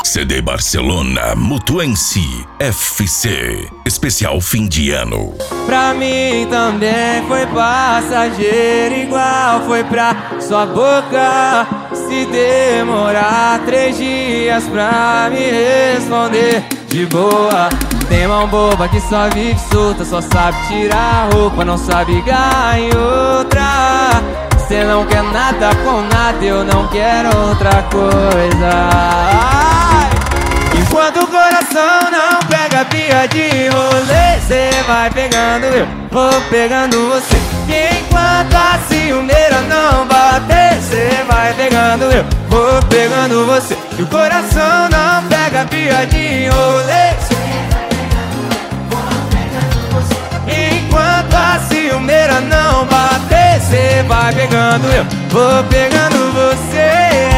CD Barcelona Mutuense FC. Especial fim de ano. Pra mim também foi passageiro, igual foi pra sua boca. Se demorar 3 dias pra me responder de boa. Tem mão boba que só vive solta, só sabe tirar a roupa, não sabe ligar em outra. Cê não quer nada com nada, eu não quero outra coisa. Ai. Enquanto o coração não pega pia de rolê, cê vai pegando eu, vou pegando você. E enquanto a ciumeira não bater, cê vai pegando eu, vou pegando você. E o coração não pega pia de rolê, enquanto a ciumeira não bater, cê vai pegando eu, vou pegando você.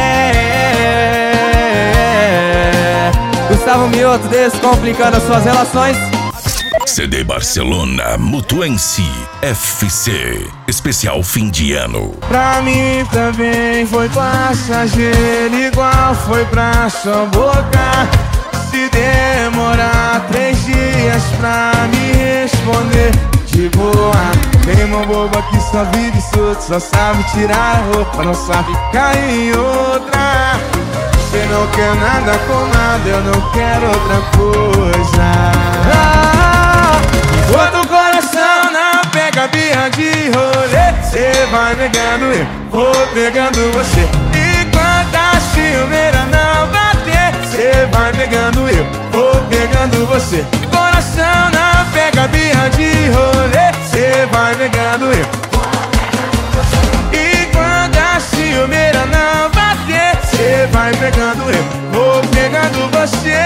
Gustavo Mioto, descomplicando as suas relações. CD Barcelona Mutuense FC. Especial fim de ano. Pra mim também foi passageiro, igual foi pra sua boca. Se demorar 3 dias pra me responder de boa. Tem uma boba que só vive solto, só sabe tirar a roupa, não sabe cair em outra. Você não quer nada com nada, eu não quero outra coisa. Enquanto o coração não pega birra de rolê, cê vai pegando eu, vou pegando você. Enquanto a ciumeira não bater, cê vai pegando eu, vou pegando você. Coração não pega birra de rolê, cê vai pegando eu. E quando a ciumeira não bater, cê vai pegando eu, vou pegando você.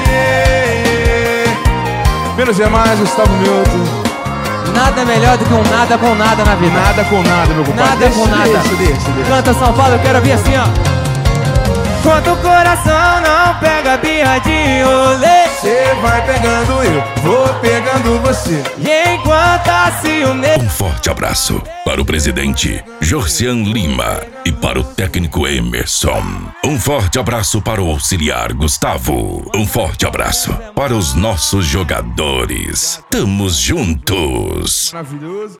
Menos é mais, Gustavo Mioto. Nada melhor do que um nada com nada na vida. Nada com nada, meu compadre. Nada com nada. Deixa. Canta São Paulo, eu quero ouvir assim, ó. Enquanto o coração não pega birra de rolê, cê vai pegando eu, vou pegando você. e enquanto a ciumeira... Um forte abraço para o presidente Jorcian Lima e para o técnico Emerson. Um forte abraço para o auxiliar Gustavo. Um forte abraço para os nossos jogadores. Tamo juntos. Maravilhoso.